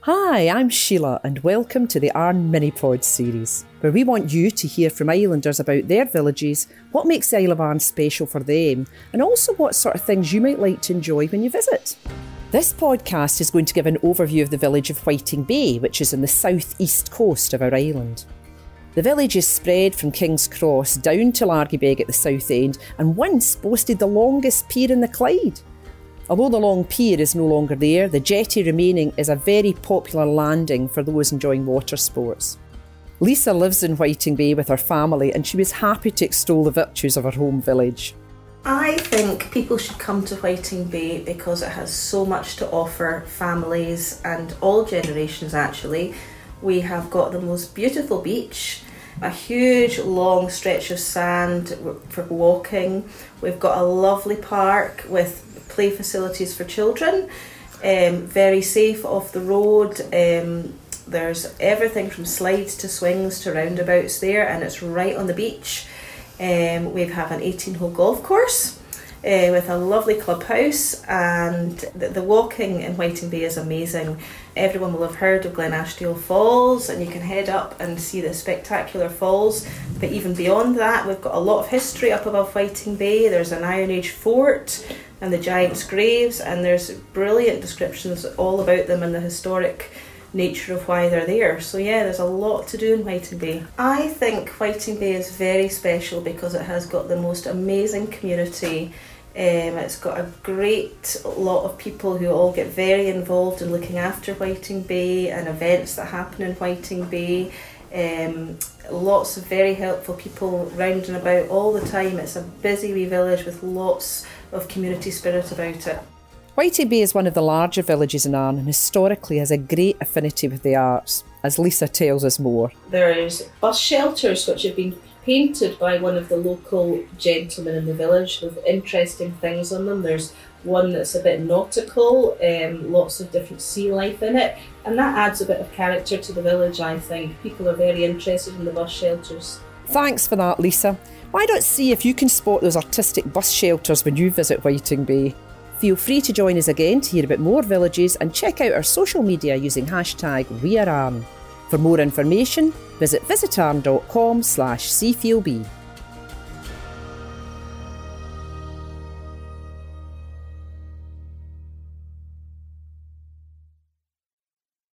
Hi, I'm Sheila and welcome to the Arn Mini-Pod series, where we want you to hear from Islanders about their villages, what makes the Isle of Arn special for them, and also what sort of things you might like to enjoy when you visit. This podcast is going to give an overview of the village of Whiting Bay, which is on the south-east coast of our island. The village is spread from King's Cross down to Largybeg at the south end and once boasted the longest pier in the Clyde. Although the long pier is no longer there, the jetty remaining is a very popular landing for those enjoying water sports. Lisa lives in Whiting Bay with her family and she was happy to extol the virtues of her home village. I think people should come to Whiting Bay because it has so much to offer families and all generations actually. We have got the most beautiful beach, a huge long stretch of sand for walking. We've got a lovely park with play facilities for children, very safe off the road. There's everything from slides to swings to roundabouts there, and it's right on the beach. We have an 18-hole golf course with a lovely clubhouse, and the walking in Whiting Bay is amazing. Everyone will have heard of Glen Ashdale Falls, and you can head up and see the spectacular falls. But even beyond that, we've got a lot of history up above Whiting Bay. There's an Iron Age fort and the giants' graves, and there's brilliant descriptions all about them and the historic nature of why they're there. So yeah, there's a lot to do in Whiting Bay. I think Whiting Bay is very special because it has got the most amazing community. It's got a great lot of people who all get very involved in looking after Whiting Bay and events that happen in Whiting Bay. Lots of very helpful people round and about all the time. It's a busy wee village with lots of community spirit about it. Whiting Bay is one of the larger villages in Arn and historically has a great affinity with the arts, as Lisa tells us more. There's bus shelters which have been painted by one of the local gentlemen in the village with interesting things on them. There's one that's a bit nautical, lots of different sea life in it, and that adds a bit of character to the village, I think. People are very interested in the bus shelters. Thanks for that, Lisa. Why don't see if you can spot those artistic bus shelters when you visit Whiting Bay. Feel free to join us again to hear about more villages and check out our social media using hashtag #WeAreArn. For more information, visit visitarn.com/cfeelb.